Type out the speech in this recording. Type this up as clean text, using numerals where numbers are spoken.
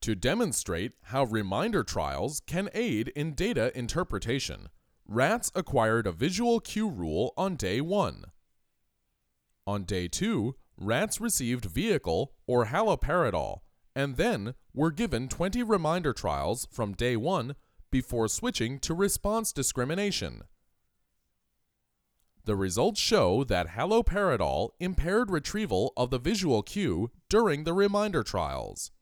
To demonstrate how reminder trials can aid in data interpretation, rats acquired a visual cue rule on day 1. On day 2, rats received vehicle or haloperidol and then were given 20 reminder trials from day 1 before switching to response discrimination. The results show that haloperidol impaired retrieval of the visual cue during the reminder trials.